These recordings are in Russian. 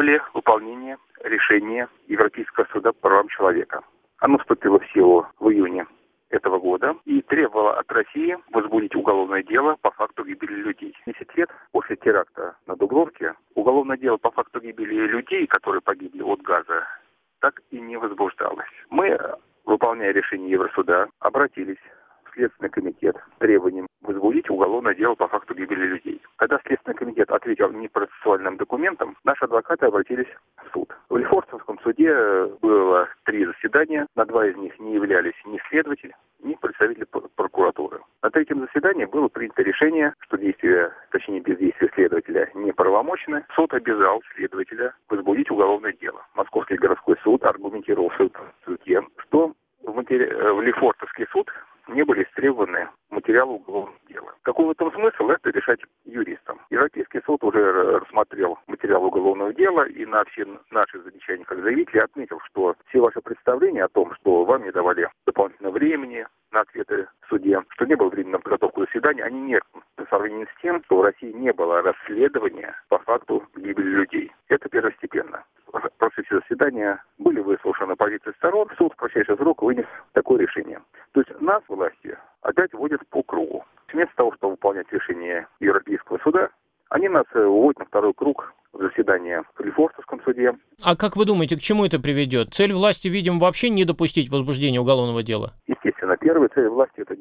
требовали выполнения решения Европейского суда по правам человека. Оно вступило в силу в июне этого года и требовало от России возбудить уголовное дело по факту гибели людей. 10 лет после теракта на Дубровке уголовное дело по факту гибели людей, которые погибли от газа, так и не возбуждалось. Мы, выполняя решение Евросуда, обратились в Следственный комитет с требованием возбудить уголовное дело по факту гибели людей. Когда Следственный комитет ответил непроцессуальным документом, наши адвокаты обратились в суд. В Лефортовском суде было 3 заседания, на 2 из них не являлись ни следователь, ни представитель прокуратуры. На 3-м заседании было принято решение, что действия, точнее бездействие следователя неправомочны. Суд обязал следователя возбудить уголовное дело. Московский городской суд аргументировал тем, что в Лефортовский суд не были истребованы материалы уголовного дела. Какой в этом смысл, это решать юристам. Европейский суд уже рассмотрел материал уголовного дела и на все наши замечания как заявители отметил, что все ваши представления о том, что вам не давали дополнительного времени на ответы в суде, что не было времени на подготовку заседания, они нет по сравнению с тем, что в России не было расследования по факту гибели людей. Это первостепенно. Прошедшие заседания были выслушаны позиции сторон, суд в кратчайший срок вынес такое решение. То есть нас власти опять вводят по кругу. Вместо того, чтобы выполнять решение Европейского суда, они нас уводят на второй круг в заседание в Лефортовском суде. А как вы думаете, к чему это приведет? Цель власти, видимо, вообще не допустить возбуждения уголовного дела? Естественно, первая цель власти это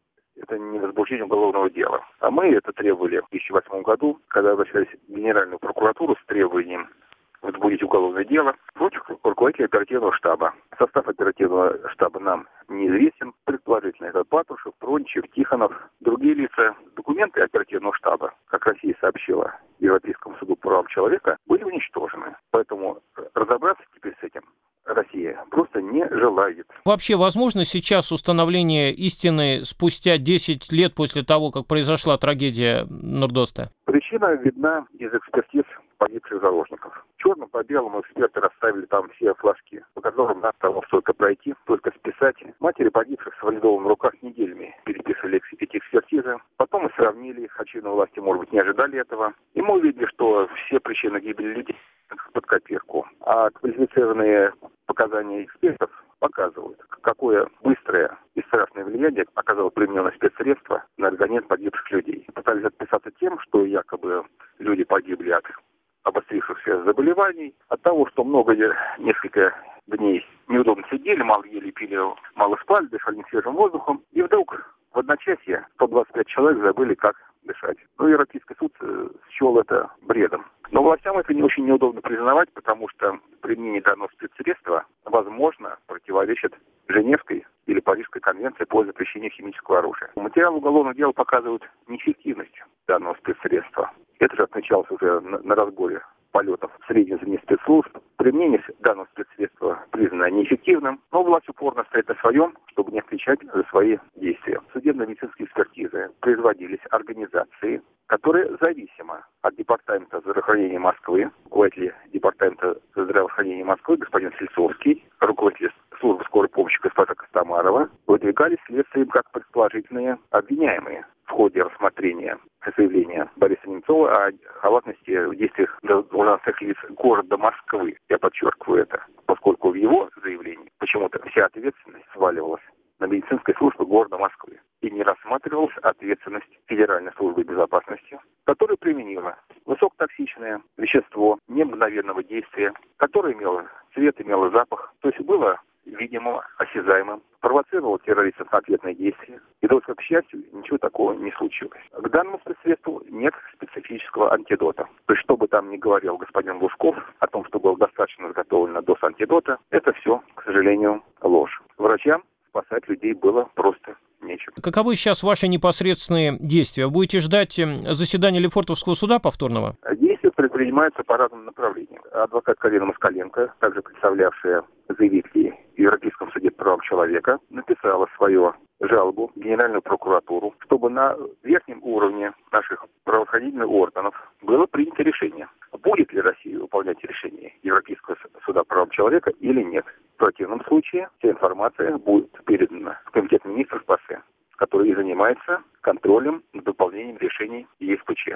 не возбуждение уголовного дела. А мы это требовали в 2008 году, когда обращались в Генеральную прокуратуру с требованием возбудить уголовное дело против руководителя оперативного штаба. Состав оперативного штаба нам неизвестен. Предположительно, это Патрушев, Трончев, Тихонов, другие лица. Документы оперативного штаба, как Россия сообщила Европейскому суду по правам человека, были уничтожены. Поэтому разобраться теперь с этим Россия просто не желает. Вообще, возможно сейчас установление истины спустя 10 лет после того, как произошла трагедия Нордоста? Причина видна из экспертиз погибших заложников. Черным по белому эксперты расставили там все флажки, по которым надо того только пройти, только списать. Матери погибших с валидовым в руках неделями переписывали эти экспертизы. Потом мы сравнили их, очевидно, власти, может быть, не ожидали этого. И мы увидели, что все причины гибели людей под копирку. А квалифицированные показания экспертов показывают, какое быстрое и страшное влияние оказало примененное спецсредство на организм погибших людей. Пытались отписаться тем, что якобы люди погибли от обострившихся заболеваний, от того, что несколько дней неудобно сидели, мало ели, пили, мало спали, дышали не свежим воздухом. И вдруг в одночасье 125 человек забыли, как дышать. Европейский суд счел это бредом. Но властям это не очень неудобно признавать, потому что применение данного спецсредства, возможно, противоречит Женевской или Парижской конвенции по запрещению химического оружия. Материал уголовного дела показывает неэффективность данного спецсредства. Это же отмечалось уже на разборе полетов средних звеньев спецслужб. Применение данного спецсредства признано неэффективным, но власть упорно стоит на своем, чтобы не отвечать за свои действия. Судебно-медицинские экспертизы производились организацией, которые зависимо от Департамента здравоохранения Москвы, руководитель Департамента здравоохранения Москвы господин Сельцовский, руководитель службы скорой помощи госпожа Костомарова, выдвигались следствием как предположительные обвиняемые в ходе рассмотрения заявления Бориса Немцова о халатности в действиях должностных лиц города Москвы. Я подчеркиваю это, поскольку в его заявлении почему-то вся ответственность сваливалась на медицинской службе города Москвы и не рассматривалась ответственность Федеральной службы безопасности, которая применила высокотоксичное вещество немгновенного действия, которое имело цвет, имело запах, то есть было видимым, осязаемым, провоцировал террористов на ответные действия. И только, к счастью, ничего такого не случилось. К данному спецсредству нет специфического антидота. То есть, что бы там ни говорил господин Лужков о том, что было достаточно изготовлено доз антидота, это все, к сожалению, ложь. Врачам спасать людей было просто нечего. Каковы сейчас ваши непосредственные действия? Будете ждать заседания Лефортовского суда повторного? Действия предпринимаются по разным направлениям. Адвокат Карина Москаленко, также представлявшая заявителей в Европейском суде по правам человека, написала свою жалобу в Генеральную прокуратуру, чтобы на верхнем уровне наших правоохранительных органов было принято решение, будет ли Россия выполнять решение Европейского суда по правам человека или нет. В противном случае вся информация будет передана в Комитет министров ПАСЕ, который и занимается контролем над выполнением решений ЕСПЧ.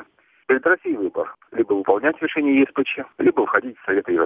Перед Россией выбор. Либо выполнять решение ЕСПЧ, либо входить в Совет Европы.